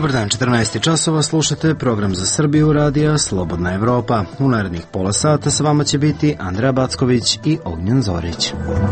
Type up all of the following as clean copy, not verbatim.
Dobar dan, 14 časova, slušate program za Srbiju radija Slobodna Evropa. U narednih pola sata sa vama će biti Andreja Backović i Ognjen Zorić.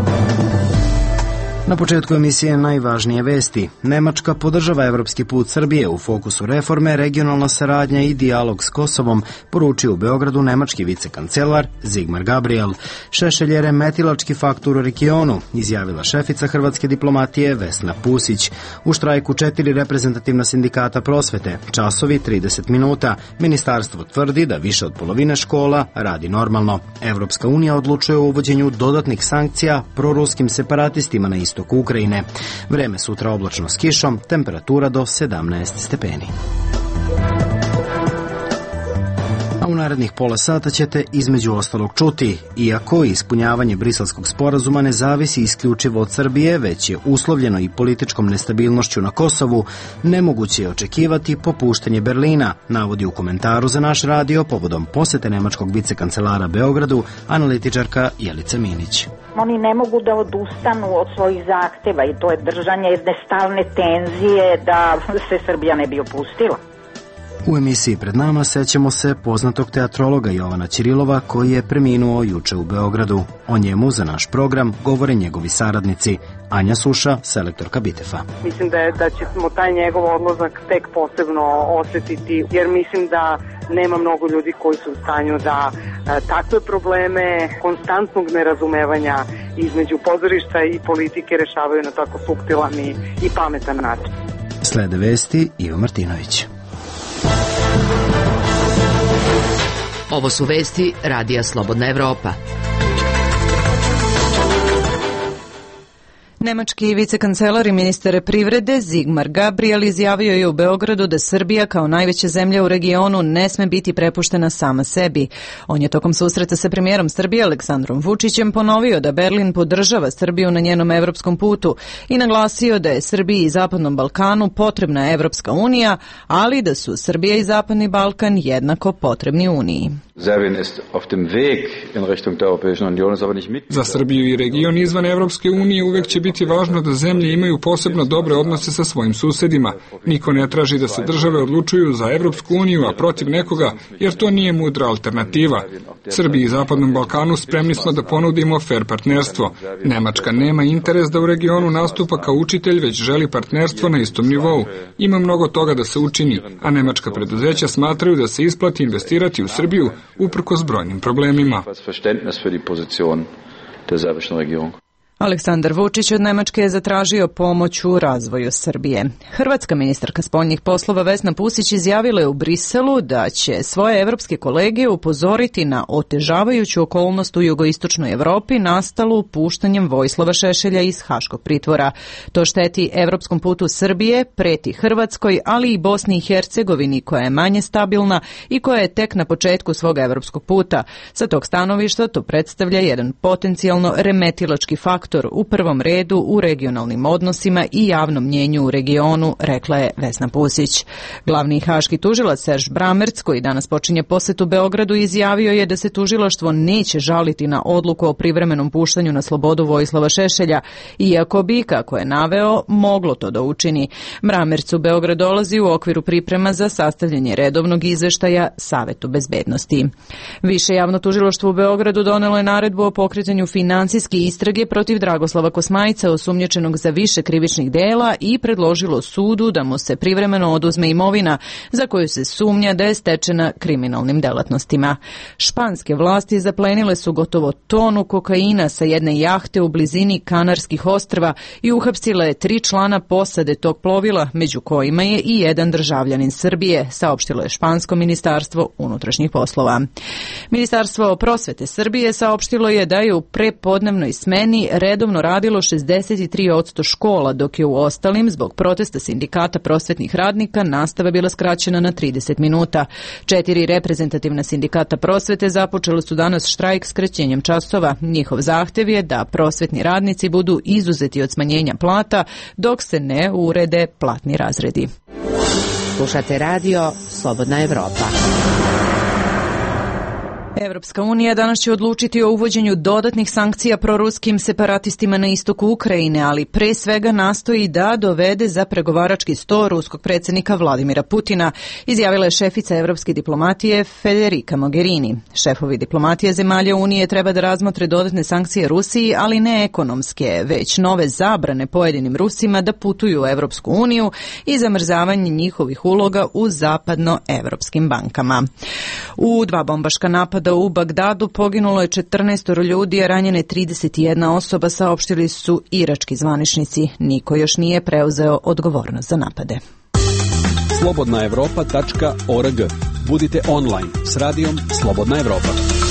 Na početku emisije najvažnije vesti. Nemačka podržava evropski put Srbije, u fokusu reforme, regionalna saradnja i dijalog s Kosovom, poručio u Beogradu nemački vicekancelar Sigmar Gabriel. Šešelj je remetilački faktor u regionu, izjavila šefica hrvatske diplomatije Vesna Pusić. U štrajku 4 reprezentativna sindikata prosvete, časovi 30 minuta. Ministarstvo tvrdi da više od polovine škola radi normalno. Evropska unija odlučuje o uvođenju dodatnih sankcija proruskim separatistima na istoku Ukrajine. Vreme sutra oblačno s kišom, temperatura do 17 stepeni. A u narednih pola sata ćete između ostalog čuti, iako ispunjavanje Briselskog sporazuma ne zavisi isključivo od Srbije, već je uslovljeno i političkom nestabilnošću na Kosovu, nemoguće je očekivati popuštanje Berlina, navodi u komentaru za naš radio povodom posete nemačkog vicekancelara Beogradu analitičarka Jelica Minić. Oni ne mogu da odustanu od svojih zahteva i to je držanje jedne stalne tenzije da se Srbija ne bi opustila. U emisiji pred nama sećamo se poznatog teatrologa Jovana Ćirilova koji je preminuo juče u Beogradu. O njemu za naš program govore njegovi saradnici. Anja Suša, selektorka Bitefa. Mislim da ćemo taj njegov odlazak tek posebno osetiti, jer mislim da nema mnogo ljudi koji su u stanju da takve probleme konstantnog nerazumevanja između pozorišta i politike rešavaju na tako suptilan i pametan način. Slede vesti Ivo Martinović. Ovo su vesti Radija Slobodna Evropa. Nemački vicekancelar i ministar privrede Sigmar Gabriel izjavio je u Beogradu da Srbija kao najveća zemlja u regionu ne sme biti prepuštena sama sebi. On je tokom susreta sa premijerom Srbije Aleksandrom Vučićem ponovio da Berlin podržava Srbiju na njenom evropskom putu i naglasio da je Srbiji i Zapadnom Balkanu potrebna Evropska unija, ali da su Srbija i Zapadni Balkan jednako potrebni Uniji. Za Srbiju i region izvan Evropske unije uvek će biti važno da zemlje imaju posebno dobre odnose sa svojim susedima. Niko ne traži da se države odlučuju za Evropsku uniju, a protiv nekoga, jer to nije mudra alternativa. Srbiji i Zapadnom Balkanu spremni smo da ponudimo fer partnerstvo. Nemačka nema interes da u regionu nastupa kao učitelj, već želi partnerstvo na istom nivou. Ima mnogo toga da se učini, a nemačka preduzeća smatraju da se isplati investirati u Srbiju uprkos brojnim problemima. Aleksandar Vučić od Nemačke je zatražio pomoć u razvoju Srbije. Hrvatska ministarka spoljnih poslova Vesna Pusić izjavila je u Briselu da će svoje evropske kolege upozoriti na otežavajuću okolnost u jugoistočnoj Evropi nastalu puštanjem Vojislava Šešelja iz haškog pritvora. To šteti evropskom putu Srbije, preti Hrvatskoj, ali i Bosni i Hercegovini koja je manje stabilna i koja je tek na početku svog evropskog puta. Sa tog stanovišta to predstavlja jedan potencijalno remetilački faktor u prvom redu u regionalnim odnosima i javnom mnjenju u regionu, rekla je Vesna Pusić. Glavni haški tužilac Serž Bramerc, koji danas počinje posetu Beogradu, izjavio je da se tužilaštvo neće žaliti na odluku o privremenom puštanju na slobodu Vojislava Šešelja, iako bi, kako je naveo, moglo to da učini. Bramerc u Beograd dolazi u okviru priprema za sastavljanje redovnog izveštaja Savetu bezbednosti. Više javno tužilaštvo u Beogradu donelo je naredbu o pokretanju finansijske istrage protiv Dragoslava Kosmajca, osumnjičenog za više krivičnih dela, i predložilo sudu da mu se privremeno oduzme imovina za koju se sumnja da je stečena kriminalnim delatnostima. Španske vlasti zaplenile su gotovo tonu kokaina sa jedne jahte u blizini Kanarskih ostrva i uhapsile je 3 člana posade tog plovila, među kojima je i jedan državljanin Srbije, saopštilo je Špansko ministarstvo unutrašnjih poslova. Ministarstvo prosvete Srbije saopštilo je da je u prepodnevnoj smeni redovno radilo 63% škola, dok je u ostalim, zbog protesta sindikata prosvetnih radnika, nastava bila skraćena na 30 minuta. 4 reprezentativna sindikata prosvete započeli su danas štrajk skraćenjem časova. Njihov zahtev je da prosvetni radnici budu izuzeti od smanjenja plata dok se ne urede platni razredi. Slušate radio Slobodna Evropa. Evropska unija danas će odlučiti o uvođenju dodatnih sankcija proruskim separatistima na istoku Ukrajine, ali pre svega nastoji da dovede za pregovarački sto ruskog predsjednika Vladimira Putina, izjavila je šefica evropske diplomatije Federica Mogherini. Šefovi diplomatije zemalja Unije treba da razmotre dodatne sankcije Rusiji, ali ne ekonomske, već nove zabrane pojedinim Rusima da putuju u Evropsku uniju i zamrzavanje njihovih uloga u zapadnoevropskim bankama. U dva bombaška napada u Bagdadu poginulo je 14 ljudi, a ranjene 31 osoba, saopštili su irački zvaničnici. Niko još nije preuzeo odgovornost za napade. Slobodnaevropa.org. Budite online s radijom Slobodna Evropa.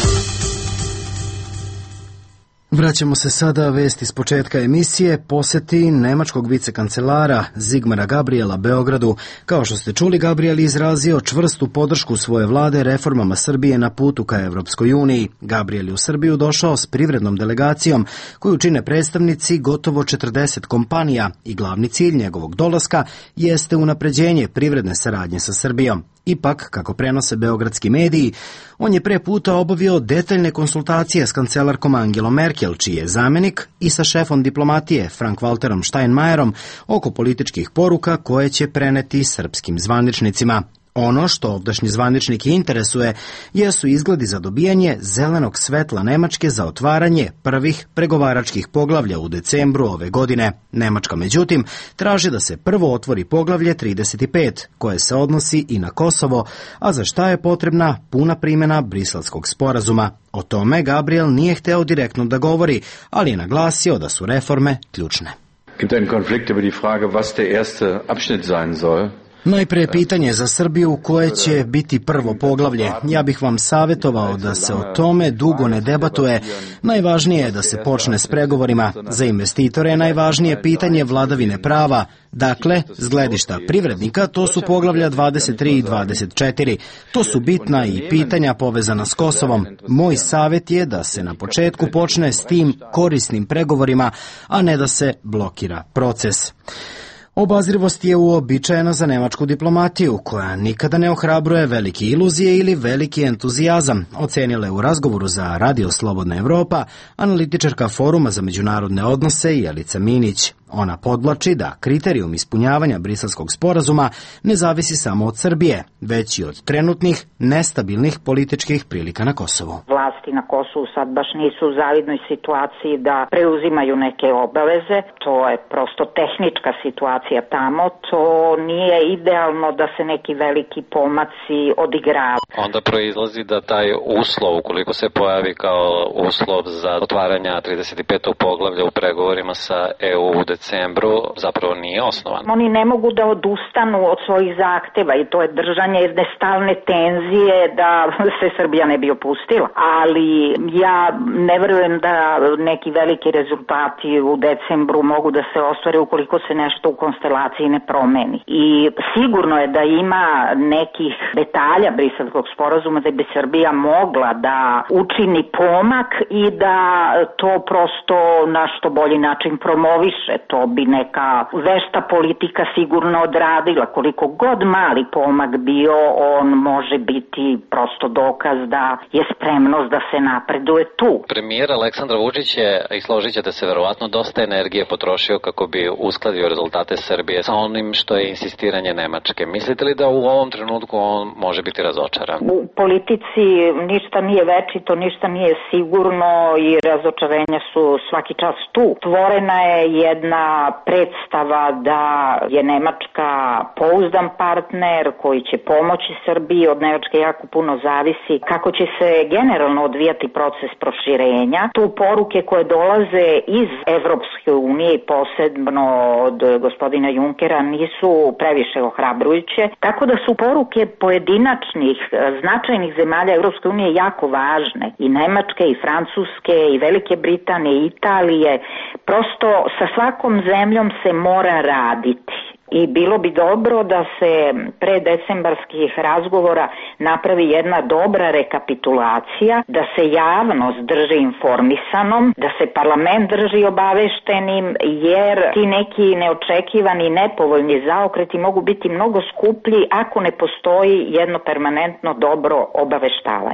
Vraćamo se sada vesti s početka emisije, poseti nemačkog vicekancelara Zigmara Gabriela Beogradu. Kao što ste čuli, Gabriel izrazio čvrstu podršku svoje vlade reformama Srbije na putu ka Evropskoj uniji. Gabriel je u Srbiju došao s privrednom delegacijom koju čine predstavnici gotovo 40 kompanija i glavni cilj njegovog dolaska jeste unapređenje privredne saradnje sa Srbijom. Ipak, kako prenose beogradski mediji, on je pre puta obavio detaljne konsultacije s kancelarkom Angelom Merkel, čiji je zamenik, i sa šefom diplomatije Frank-Walterom Steinmeierom oko političkih poruka koje će preneti srpskim zvaničnicima. Ono što ovdašnji zvaničnike interesuje jesu izgledi za dobijanje zelenog svetla Nemačke za otvaranje prvih pregovaračkih poglavlja u decembru ove godine. Nemačka, međutim, traži da se prvo otvori poglavlje 35, koje se odnosi i na Kosovo, a za šta je potrebna puna primjena Briselskog sporazuma. O tome Gabriel nije hteo direktno da govori, ali je naglasio da su reforme ključne. Gibt einen Konflikt über die Frage, was der erste Abschnitt sein soll. Najpre pitanje za Srbiju koje će biti prvo poglavlje. Ja bih vam savjetovao da se o tome dugo ne debatuje. Najvažnije je da se počne s pregovorima. Za investitore je najvažnije pitanje vladavine prava. Dakle, s gledišta privrednika to su poglavlja 23 i 24. To su bitna i pitanja povezana s Kosovom. Moj savjet je da se na početku počne s tim korisnim pregovorima, a ne da se blokira proces. Obazrivost je uobičajena za nemačku diplomatiju, koja nikada ne ohrabruje velike iluzije ili veliki entuzijazam, ocenila je u razgovoru za Radio Slobodna Evropa analitičarka Foruma za međunarodne odnose Jelica Minić. Ona podvlači da kriterijum ispunjavanja Briselskog sporazuma ne zavisi samo od Srbije, već i od trenutnih nestabilnih političkih prilika na Kosovu. Vlasti na Kosovu sad baš nisu u zavidnoj situaciji da preuzimaju neke obaveze. To je prosto tehnička situacija tamo. To nije idealno da se neki veliki pomaci odigraju. Onda proizlazi da taj uslov, ukoliko se pojavi kao uslov za otvaranja 35. poglavlja u pregovorima sa EU u decembru, zapravo nije osnovan. Oni ne mogu da odustanu od svojih zahteva i to je držanje jedne stalne tenzije da se Srbija ne bi opustila. Ali ja ne verujem da neki veliki rezultati u decembru mogu da se ostvare ukoliko se nešto u konstelaciji ne promeni. I sigurno je da ima nekih detalja Briselskog sporazuma da bi Srbija mogla da učini pomak i da to prosto na što bolji način promoviše. To bi neka vešta politika sigurno odradila. Koliko god mali pomak bio, on može biti prosto dokaz da je spremnost da se napreduje tu. Premijer Aleksandar Vučić je, i složit ćete se verovatno, dosta energije potrošio kako bi uskladio rezultate Srbije sa onim što je insistiranje Nemačke. Mislite li da u ovom trenutku on može biti razočaran? U politici ništa nije večito, ništa nije sigurno i razočarenja su svaki čas tu. Tvorena je jedna predstava da je Nemačka pouzdan partner koji će pomoći Srbiji. Od Nemačke jako puno zavisi kako će se generalno odvijati proces proširenja. Tu poruke koje dolaze iz Evropske unije i posebno od gospodina Junkera nisu previše ohrabrujuće. Tako da su poruke pojedinačnih značajnih zemalja Evropske unije jako važne. I Nemačke, i Francuske, i Velike Britanije, i Italije. Prosto sa svakom zemljom se mora raditi. I bilo bi dobro da se pre decembarskih razgovora napravi jedna dobra rekapitulacija, da se javnost drži informisanom, da se parlament drži obaveštenim, jer ti neki neočekivani nepovoljni zaokreti mogu biti mnogo skuplji ako ne postoji jedno permanentno dobro obaveštavanje.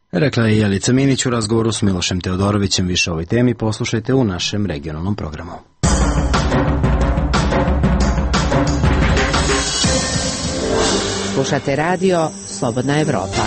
Rekla je Jelica Minić u razgovoru s Milošem Teodorovićem. Više o ovoj temi poslušajte u našem regionalnom programu. Slušate radio Slobodna Evropa.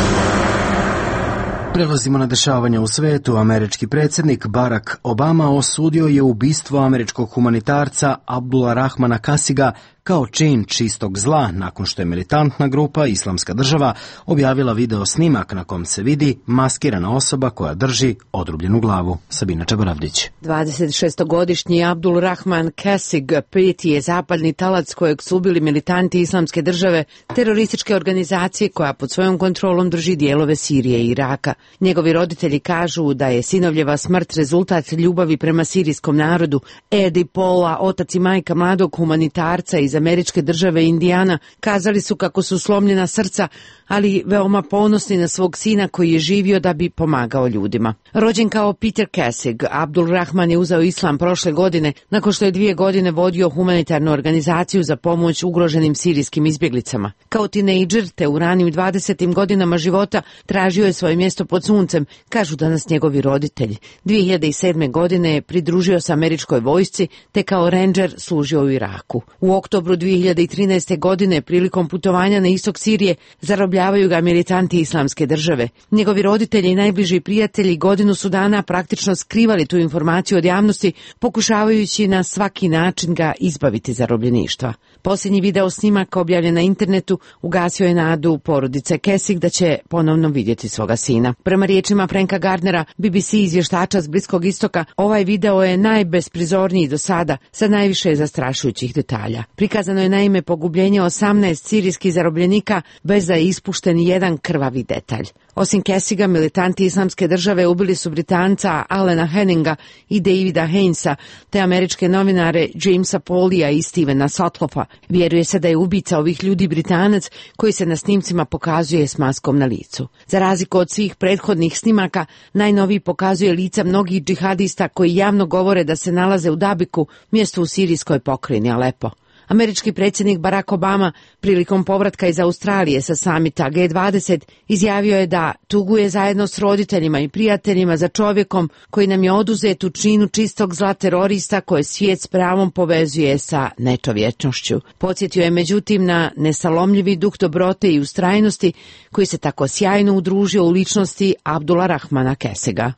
Prelazimo na dešavanja u svetu. Američki predsjednik Barack Obama osudio je ubistvo američkog humanitarca Abdula Rahmana Kasiga kao čin čistog zla nakon što je militantna grupa Islamska država objavila video snimak na kom se vidi maskirana osoba koja drži odrubljenu glavu. Sabina Čabaravdić. 26-godišnji Abdul Rahman Kasig peti je zapadni talac kojeg su ubili militanti Islamske države, terorističke organizacije koja pod svojom kontrolom drži dijelove Sirije i Iraka. Njegovi roditelji kažu da je sinovljeva smrt rezultat ljubavi prema sirijskom narodu. Ed i Paula, otac i majka mladog humanitarca iz američke države Indijana, kazali su kako su slomljena srca, ali veoma ponosni na svog sina koji je živio da bi pomagao ljudima. Rođen kao Peter Kasig, Abdul Rahman je uzeo islam prošle godine nakon što je 2 godine vodio humanitarnu organizaciju za pomoć ugroženim sirijskim izbjeglicama. Kao tinejdžer te u ranim 20. godinama života tražio je svoje mjesto pod suncem, kažu danas njegovi roditelji. 2007. godine je pridružio se američkoj vojsci te kao rendžer služio u Iraku. U oktobru 2013. godine prilikom putovanja na istok Sirije zarobljavaju ga militanti Islamske države. Njegovi roditelji i najbliži prijatelji godinu su dana praktično skrivali tu informaciju od javnosti, pokušavajući na svaki način ga izbaviti zarobljeništva. Posljednji video snimak objavljen na internetu ugasio je nadu porodice Kasig da će ponovno vidjeti svoga sina. Prema riječima Franka Gardnera, BBC izvještača s Bliskog istoka, ovaj video je najbesprizorniji do sada, sa najviše zastrašujućih detalja. Prikazano je naime pogubljenje 18 sirijskih zarobljenika bez da je ispušten jedan krvavi detalj. Osim Kasiga, militanti Islamske države ubili su Britanca Alena Henninga i Davida Hainesa, te američke novinare Jamesa Paulija i Stevena Sotloffa. Vjeruje se da je ubica ovih ljudi Britanac koji se na snimcima pokazuje s maskom na licu. Za razliku od svih prethodnih snimaka, najnoviji pokazuje lica mnogih džihadista koji javno govore da se nalaze u Dabiku, mjestu u sirijskoj pokrajini Alepo. Američki predsjednik Barack Obama prilikom povratka iz Australije sa samita G20 izjavio je da tuguje zajedno s roditeljima i prijateljima za čovjekom koji nam je oduzet u činu čistog zla terorista koje svijet s pravom povezuje sa nečovječnošću. Podsjetio je međutim na nesalomljivi duh dobrote i ustrajnosti koji se tako sjajno udružio u ličnosti Abdula Rahmana Kasiga.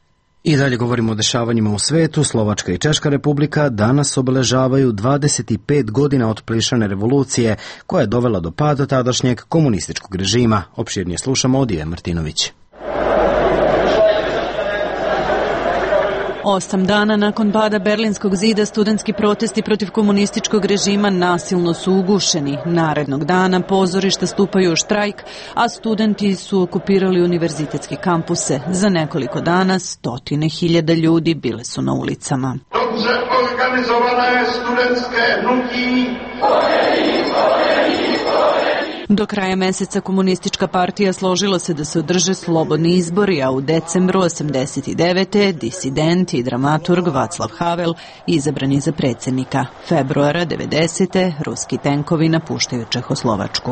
I dalje govorimo o dešavanjima u svetu. Slovačka i Češka republika danas obeležavaju 25 godina od plišane revolucije koja je dovela do pada tadašnjeg komunističkog režima. Opširnije slušamo od Ive Martinović. 8 dana nakon pada Berlinskog zida studentski protesti protiv komunističkog režima nasilno su ugušeni. Narednog dana pozorišta stupaju u štrajk, a studenti su okupirali univerzitetske kampuse. Za nekoliko dana 100.000 ljudi bile su na ulicama. Dobře organizované studentské hnutí. Do kraja meseca komunistička partija složila se da se održe slobodni izbori, a u decembru 89. disident i dramaturg Václav Havel izabran je za predsjednika. Februara 90. ruski tenkovi napuštaju Čehoslovačku.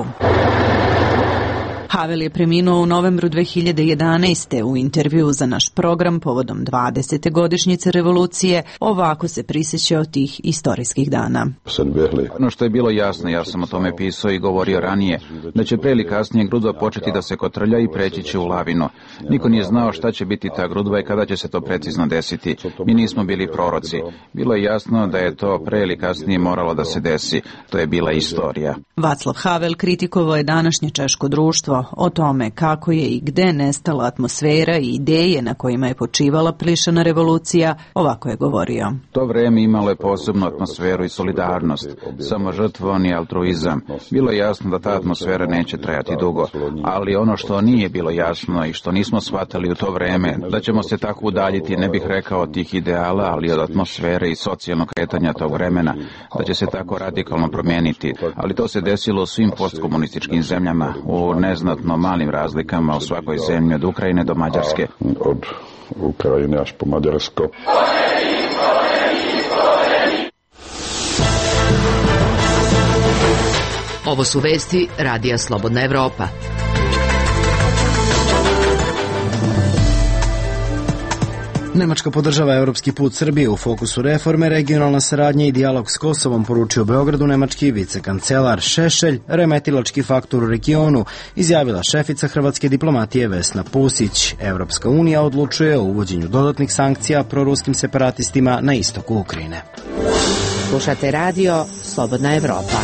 Havel je preminuo u novembru 2011. U intervju za naš program povodom 20. godišnjice revolucije ovako se prisjećao tih istorijskih dana. Ono što je bilo jasno, ja sam o tome pisao i govorio ranije, da će pre ili kasnije grudva početi da se kotrlja i preći će u lavinu. Niko nije znao šta će biti ta grudva i kada će se to precizno desiti. Mi nismo bili proroci. Bilo je jasno da je to pre ili kasnije moralo da se desi. To je bila istorija. Václav Havel kritikovao je današnje češko društvo. O tome kako je i gde nestala atmosfera i ideje na kojima je počivala plišana revolucija, ovako je govorio. To vreme imalo je posebnu atmosferu i solidarnost, samožrtvon i altruizam. Bilo je jasno da ta atmosfera neće trajati dugo, ali ono što nije bilo jasno i što nismo shvatali u to vreme, da ćemo se tako udaljiti, ne bih rekao od tih ideala, ali od atmosfere i socijalnog kretanja tog vremena, da će se tako radikalno promijeniti. Ali to se desilo u svim postkomunističkim zemljama, u neznatno malim razlikama u svakoj zemlji od Ukrajine do Mađarske. Od Ukrajine až po Mađarsko. Ovo su vesti Radija Slobodna Evropa. Nemačka podržava evropski put Srbije, u fokusu reforme, regionalna saradnja i dijalog s Kosovom, poručio u Beogradu nemački vicekancelar. Šešelj, remetilački faktor u regionu, izjavila šefica hrvatske diplomatije Vesna Pusić. Evropska unija odlučuje o uvođenju dodatnih sankcija proruskim separatistima na istoku Ukrajine. Slušate radio Slobodna Evropa.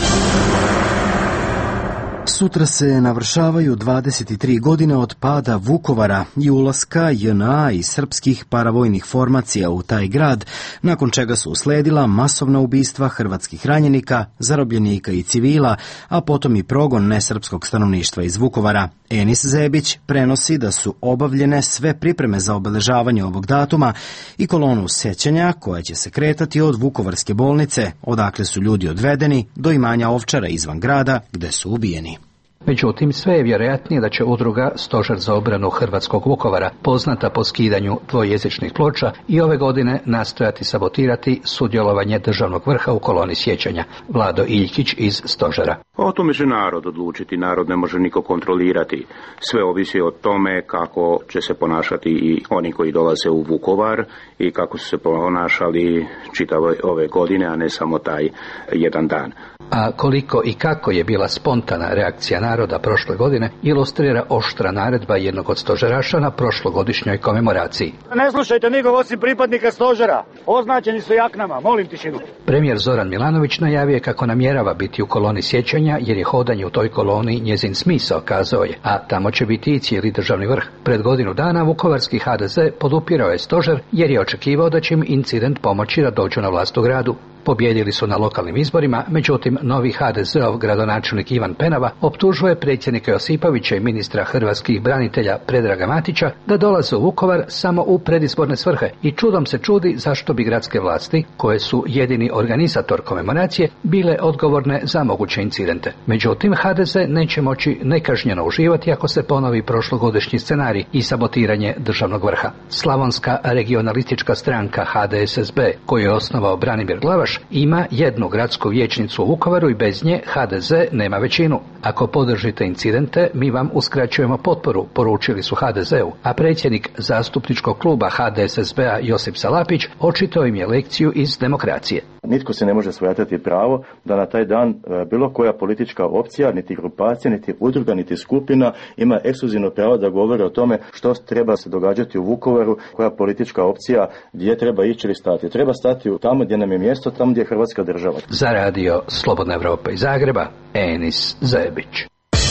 Sutra se navršavaju 23 godine od pada Vukovara i ulaska JNA i srpskih paravojnih formacija u taj grad, nakon čega su usledila masovna ubistva hrvatskih ranjenika, zarobljenika i civila, a potom i progon nesrpskog stanovništva iz Vukovara. Enis Zebić prenosi da su obavljene sve pripreme za obeležavanje ovog datuma i kolonu sećanja koja će se kretati od Vukovarske bolnice, odakle su ljudi odvedeni, do imanja Ovčara izvan grada gde su ubijeni. Međutim, sve je vjerojatnije da će udruga Stožer za obranu hrvatskog Vukovara, poznata po skidanju dvojezičnih ploča, i ove godine nastojati sabotirati sudjelovanje državnog vrha u koloni sjećanja. Vlado Iljkić iz Stožera. O tome će narod odlučiti, narod ne može niko kontrolirati. Sve ovisi o tome kako će se ponašati i oni koji dolaze u Vukovar i kako su se ponašali čitave ove godine, a ne samo taj jedan dan. A koliko i kako je bila spontana reakcija naroda prošle godine, ilustrira oštra naredba jednog od stožeraša na prošlogodišnjoj komemoraciji. Ne slušajte nikog osim pripadnika stožera, označeni su jaknama, molim tišinu. Premijer Zoran Milanović najavio je kako namjerava biti u koloni sjećanja, jer je hodanje u toj koloni njezin smisao, kazao je, a tamo će biti i cijeli državni vrh. Pred godinu dana vukovarski HDZ podupirao je stožer jer je očekivao da će im incident pomoći da dođu na vlast u gradu. Pobjedili su na lokalnim izborima, međutim novi HDZ-ov gradonačelnik Ivan Penava optužuje predsjednika Josipovića i ministra hrvatskih branitelja Predraga Matića da dolaze u Vukovar samo u predizborne svrhe i čudom se čudi zašto bi gradske vlasti, koje su jedini organizator komemoracije, bile odgovorne za moguće incidente. Međutim, HDZ neće moći nekažnjeno uživati ako se ponovi prošlogodišnji scenarij i sabotiranje državnog vrha. Slavonska regionalistička stranka HDSSB, koju je osnovao Branimir Glavaš, ima jednu gradsku vijećnicu u Vukovaru i bez nje HDZ nema većinu. Ako podržite incidente, mi vam uskraćujemo potporu, poručili su HDZ-u, a predsjednik zastupničkog kluba HDSSB-a Josip Salapić očitao im je lekciju iz demokracije. Nitko se ne može svojatati pravo da na taj dan bilo koja politička opcija, niti grupacija, niti udruga, niti skupina ima ekskluzivno pravo da govore o tome što treba se događati u Vukovaru, koja politička opcija gdje treba ići ili stati. Treba stati tamo gdje nam je mjesto, tamo gdje je Hrvatska država. Za radio Slobodna Evropa iz Zagreba, Enis Zebić.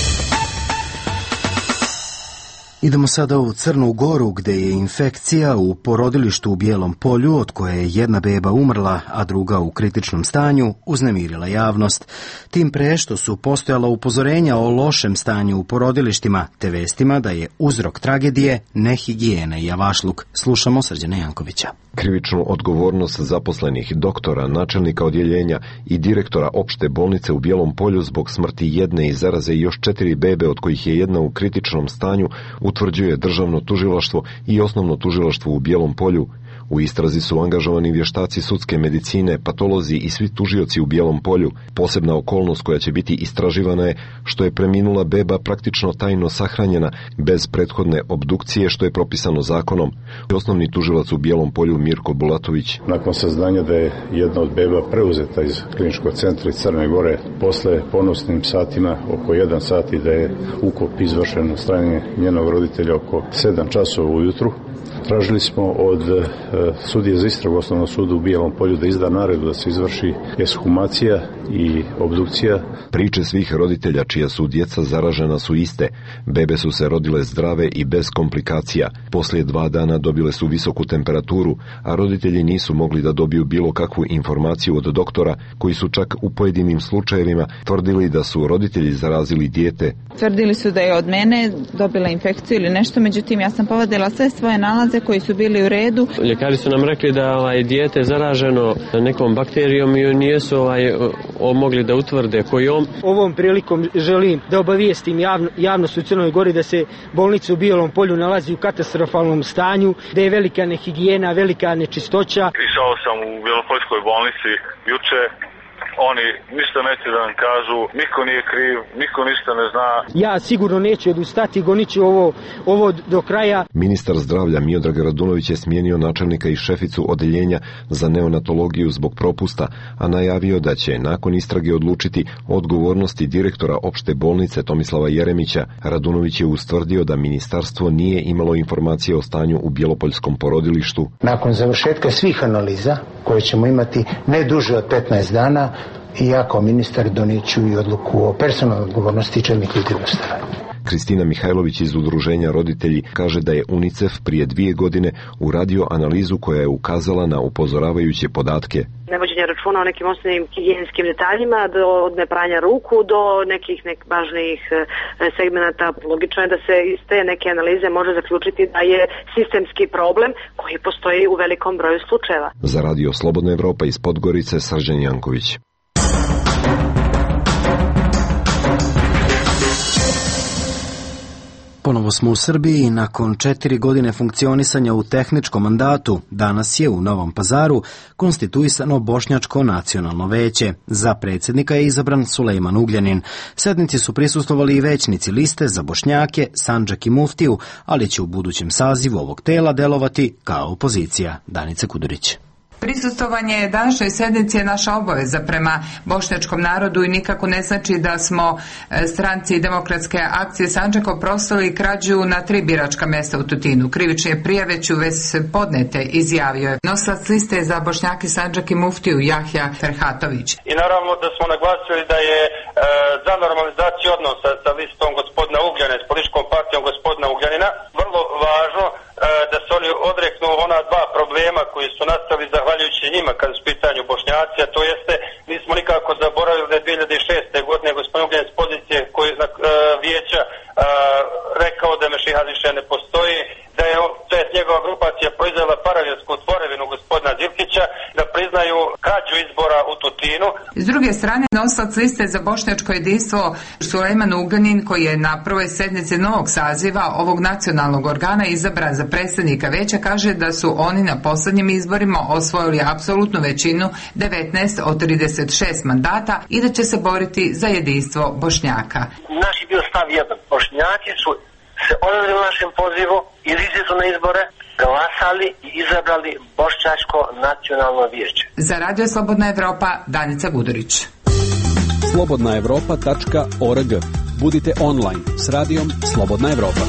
Idemo sada u Crnu Goru, gde je infekcija u porodilištu u Bijelom Polju, od koje je jedna beba umrla, a druga u kritičnom stanju, uznemirila javnost. Tim pre što su postojala upozorenja o lošem stanju u porodilištima, te vestima da je uzrok tragedije nehigijena i javašluk. Slušamo Srđana Jankovića. Krivičnu odgovornost zaposlenih, doktora, načelnika odjeljenja i direktora opšte bolnice u Bijelom Polju zbog smrti jedne i zaraze još 4 bebe, od kojih je jedna u kritičnom stanju, utvrđuje Državno tužilaštvo i Osnovno tužilaštvo u Bijelom Polju. U istrazi su angažovani vještaci sudske medicine, patolozi i svi tužioci u Bijelom Polju. Posebna okolnost koja će biti istraživana je što je preminula beba praktično tajno sahranjena, bez prethodne obdukcije, što je propisano zakonom. Osnovni tužilac u Bijelom Polju Mirko Bulatović. Nakon saznanja da je jedna od beba preuzeta iz kliničkog centra iz Crne Gore, posle ponosnim satima, oko 1 sat, i da je ukop izvršen od strane njenog roditelja oko 7 časova ujutru, tražili smo od sudije za istragu Osnovnog suda u Bijelom Polju da izda naredbu da se izvrši ekshumacija i obdukcija. Priče svih roditelja čija su djeca zaražena su iste. Bebe su se rodile zdrave i bez komplikacija. Poslije 2 dana dobile su visoku temperaturu, a roditelji nisu mogli da dobiju bilo kakvu informaciju od doktora, koji su čak u pojedinim slučajevima tvrdili da su roditelji zarazili dijete. Tvrdili su da je od mene dobila infekciju ili nešto, međutim ja sam povadila sve svoje nalaze koji su bili u redu. Ljekari su nam rekli da dijete je zaraženo nekom bakterijom i nisu mogli da utvrde kojom. Ovom prilikom želim da obavijestim javnost u Crnoj Gori da se bolnica u Bijelom Polju nalazi u katastrofalnom stanju, da je velika nehigijena, velika nečistoća. Išao sam u Bijelopoljskoj bolnici juče oni ništa neće da nam kažu, niko nije kriv, niko ništa ne zna. Ja sigurno neću odustati, gonit ću ovo do kraja. Ministar zdravlja Miodrag Radunović je smijenio načelnika i šeficu odeljenja za neonatologiju zbog propusta, a najavio da će nakon istrage odlučiti o odgovornosti direktora opšte bolnice Tomislava Jeremića. Radunović je ustvrdio da ministarstvo nije imalo informacije o stanju u Bjelopoljskom porodilištu. Nakon završetka svih analiza, koje ćemo imati ne duže od 15 dana, i ja kao ministar donijeću i odluku o personalnoj odgovornosti čelnih ljudi ustanove. Kristina Mihajlović iz udruženja Roditelji kaže da je UNICEF prije 2 godine uradio analizu koja je ukazala na upozoravajuće podatke. Nevođenje računa o nekim osnovnim higijenskim detaljima, od nepranja ruku do nekih važnijih segmenata. Logično je da se iz te neke analize može zaključiti da je sistemski problem koji postoji u velikom broju slučajeva. Za Radio Slobodna Evropa iz Podgorice, Srđan Janković. Ponovo smo u Srbiji i nakon 4 godine funkcionisanja u tehničkom mandatu, danas je u Novom Pazaru konstituisano Bošnjačko nacionalno veće. Za predsjednika je izabran Sulejman Ugljanin. Sednici su prisustvovali i većnici liste za Bošnjake, Sandžak i Muftiju, ali će u budućem sazivu ovog tela delovati kao opozicija. Danica Kudurić. Prisustvovanje današnjoj sednici je naša obaveza prema bošnjačkom narodu i nikako ne znači da smo stranci Demokratske akcije Sandžaka oprostili krađu na 3 biračka mjesta u Tutinu. Krivične prijave ću već podnete, izjavio je nosilac liste za Bošnjake, Sandžak i Muftiju Jahja Ferhatović. I naravno da smo naglasili da je za normalizaciju odnosa sa listom gospodina Ugljana s političkom partijom gospodina Ugljanina vrlo važno da se oni odreknu ona 2 problema koji su nastali zahvaljujući njima kad su pitanju Bošnjaci, a to jeste nismo nikako zaboravili da je 2006. godine gospodin Ugljanin s pozicije vijeća rekao da Mešihat više ne postoji, da je njegova grupacija proizvela paralelsku tvorevinu gospodina Zivkića, da priznaju krađu izbora u Tutinu. S druge strane, nosilac liste za bošnjačko jedinstvo Sulejman Ugljanin, koji je na prvoj sednici novog saziva ovog nacionalnog organa izabran za predsjednika veća, kaže da su oni na posljednjim izborima osvojili apsolutnu većinu 19 od 36 mandata i da će se boriti za jedinstvo Bošnjaka. Naš je bio stav jedan. Bošnjaki su se odazvali našem pozivu, izišli su na izbore, glasali i izabrali Bošnjačko nacionalno vijeće. Za Radio Slobodna Evropa, Danica Gudurić. slobodnaevropa.org. Budite online s radijom Slobodna Evropa.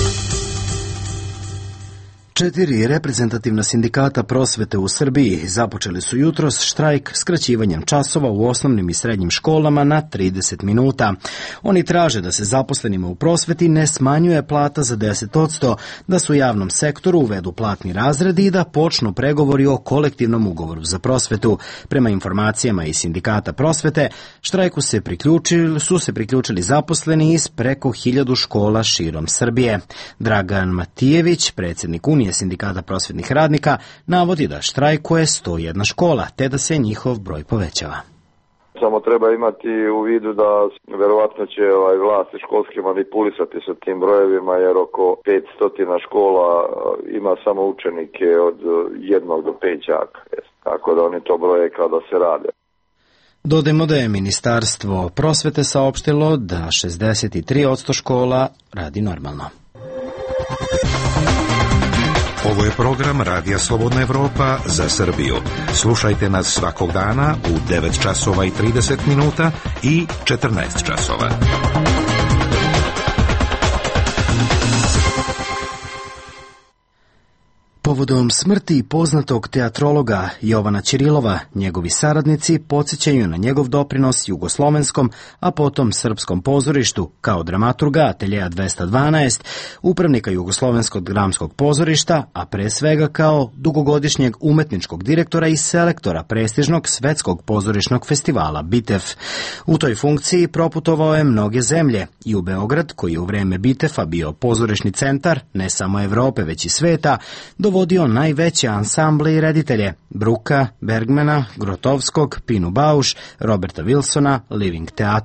4 reprezentativna sindikata prosvete u Srbiji započeli su jutros štrajk skraćivanjem časova u osnovnim i srednjim školama na 30 minuta. Oni traže da se zaposlenima u prosveti ne smanjuje plata za 10%, da su u javnom sektoru uvedu platni razredi i da počnu pregovori o kolektivnom ugovoru za prosvetu. Prema informacijama iz sindikata prosvete, štrajku su se priključili zaposleni iz preko 1000 škola širom Srbije. Dragan Matijević, predsjednik Unije sindikata prosvetnih radnika, navodi da štrajkuje 101 škola, te da se njihov broj povećava. Samo treba imati u vidu da verovatno će vlasti školske manipulisati sa tim brojevima, jer oko 500 škola ima samo učenike od 1 do 5 đaka. Tako da oni to broje kada se rade. Dodajmo da je Ministarstvo prosvete saopštilo da 63% škola radi normalno. Ovo je program Radija Slobodna Evropa za Srbiju. Slušajte nas svakog dana u 9 časova i 30 minuta i 14 časova. Povodom smrti poznatog teatrologa Jovana Ćirilova, njegovi saradnici podsjećaju na njegov doprinos jugoslovenskom, a potom srpskom pozorištu kao dramaturga Ateljeja 212, upravnika Jugoslovenskog dramskog pozorišta, a pre svega kao dugogodišnjeg umetničkog direktora i selektora prestižnog svetskog pozorišnog festivala Bitev. U toj funkciji proputovao je mnoge zemlje i u Beograd, koji je u vreme Bitefa bio pozorišni centar ne samo Evrope već i sveta, dovodio najveće ansamble i reditelje Bruka, Bergmana, Grotovskog, Pinu Bauš, Roberta Wilsona, Living Teatar.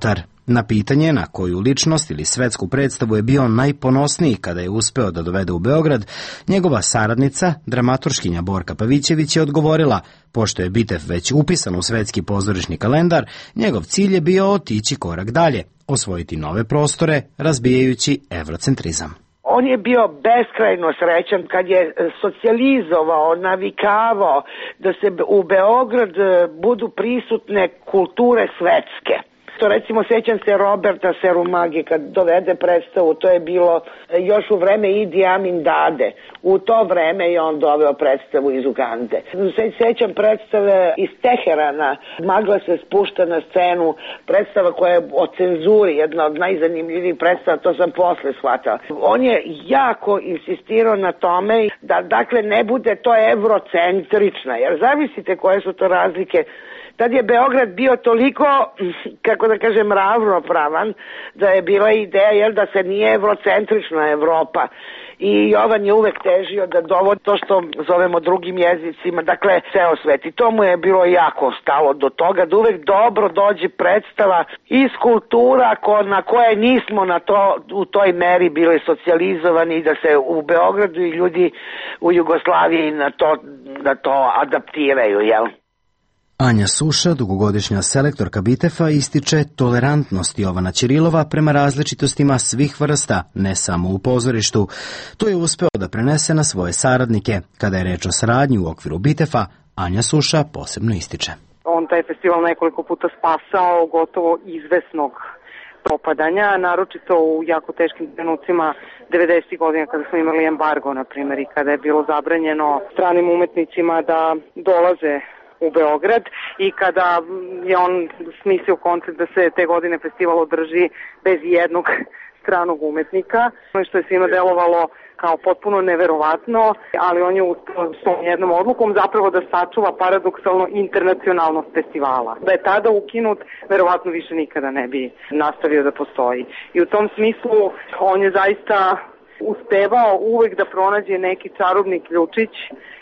Na pitanje na koju ličnost ili svetsku predstavu je bio najponosniji kada je uspeo da dovede u Beograd, njegova saradnica, dramaturškinja Borka Pavićević je odgovorila, pošto je Bitev već upisan u svetski pozorišni kalendar, njegov cilj je bio otići korak dalje, osvojiti nove prostore, razbijajući evrocentrizam. On je bio beskrajno srećan kad je socijalizovao, navikavao da se u Beograd budu prisutne kulture svetske. To recimo sjećam se Roberta Serumagi kad dovede predstavu, to je bilo još u vreme Idi Amin Dade. U to vreme je on doveo predstavu iz Ugande. Sjećam predstave iz Teherana, Magla se spušta na scenu, predstava koja je o cenzuri, jedna od najzanimljivijih predstava, to sam posle shvatao. On je jako insistirao na tome da dakle ne bude to evrocentrična, jer zamislite koje su to razlike. Tad je Beograd bio toliko, kako da kažem, ravnopravan, da je bila ideja da se nije evrocentrična Evropa. I Jovan je uvek težio da dovodi to što zovemo drugim jezicima, dakle ceo svet. I to mu je bilo jako stalo do toga, da uvek dobro dođe predstava iz kultura na koje nismo u toj meri bili socijalizovani i da se u Beogradu i ljudi u Jugoslaviji na to adaptiraju, jel? Anja Suša, dugogodišnja selektorka Bitefa, ističe tolerantnost Jovana Ćirilova prema različitostima svih vrsta, ne samo u pozorištu. To je uspeo da prenese na svoje saradnike. Kada je reč o saradnji u okviru Bitefa, Anja Suša posebno ističe. On taj festival nekoliko puta spasao gotovo izvesnog propadanja, naročito u jako teškim trenucima 90. godina kada smo imali embargo, na primjer, i kada je bilo zabranjeno stranim umetnicima da dolaze u Beograd i kada je on smislio koncept da se te godine festival održi bez jednog stranog umetnika, što je svima delovalo kao potpuno neverovatno, ali on je uspio s tom jednom odlukom zapravo da sačuva paradoksalno internacionalnost festivala. Da je tada ukinut, verovatno više nikada ne bi nastavio da postoji. I u tom smislu on je zaista uspevao uvek da pronađe neki čarobni ključić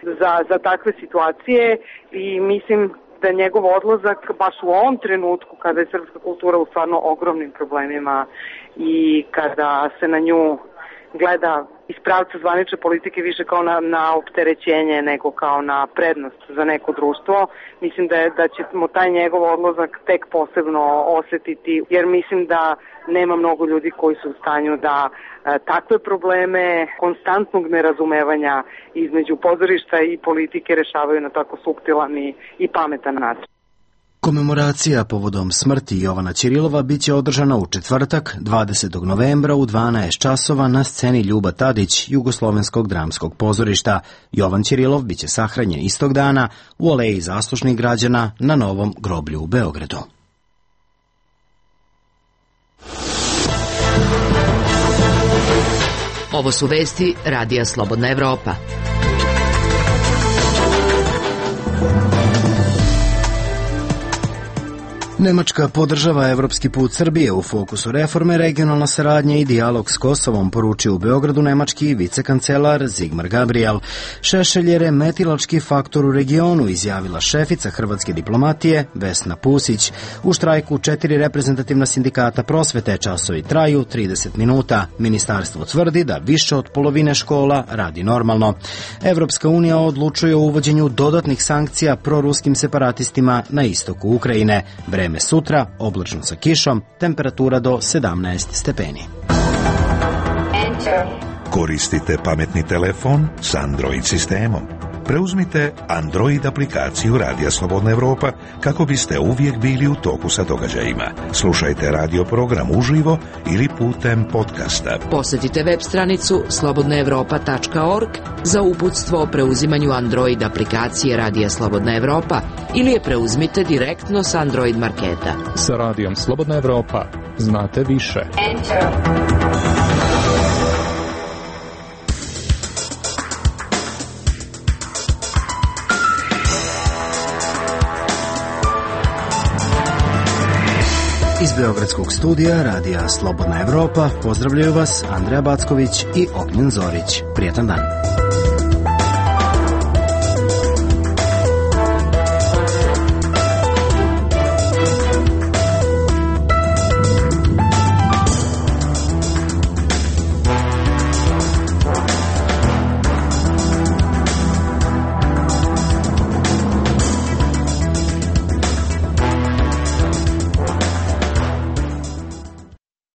za takve situacije i mislim da njegov odlazak baš u ovom trenutku kada je srpska kultura u stvarno ogromnim problemima i kada se na nju gleda iz pravca zvanične politike više kao na opterećenje nego kao na prednost za neko društvo. Mislim da ćemo taj njegov odlazak tek posebno osetiti, jer mislim da nema mnogo ljudi koji su u stanju da takve probleme konstantnog nerazumevanja između pozorišta i politike rešavaju na tako suptilan i pametan način. Komemoracija povodom smrti Jovana Ćirilova biće održana u četvrtak, 20. novembra u 12 časova na sceni Ljuba Tadić, Jugoslovenskog dramskog pozorišta. Jovan Ćirilov biće sahranjen istog dana u Aleji zaslušnih građana na Novom groblju u Beogradu. Ovo su vesti Radija Slobodna Evropa. Nemačka podržava evropski put Srbije u fokusu reforme, regionalna saradnja i dijalog s Kosovom, poručio u Beogradu nemački vicekancelar Zigmar Gabriel. Šešelj je remetilački faktor u regionu, izjavila šefica hrvatske diplomatije Vesna Pusić. U štrajku 4 reprezentativna sindikata prosvete časovi traju 30 minuta. Ministarstvo tvrdi da više od polovine škola radi normalno. Evropska unija odlučuje o uvođenju dodatnih sankcija proruskim separatistima na istoku Ukrajine. Vreme sutra, oblačno sa kišom, temperatura do 17 stepeni. Koristite pametni telefon s Android sistemom. Preuzmite Android aplikaciju Radija Slobodna Evropa kako biste uvijek bili u toku sa događajima. Slušajte radio program uživo ili putem podcasta. Posjetite web stranicu slobodnaevropa.org za uputstvo o preuzimanju Android aplikacije Radija Slobodna Evropa ili je preuzmite direktno s Android marketa. Sa Radijom Slobodna Evropa znate više. Iz beogradskog studija Radija Slobodna Evropa pozdravljaju vas Andreja Backović i Ognjen Zorić. Prijetan dan.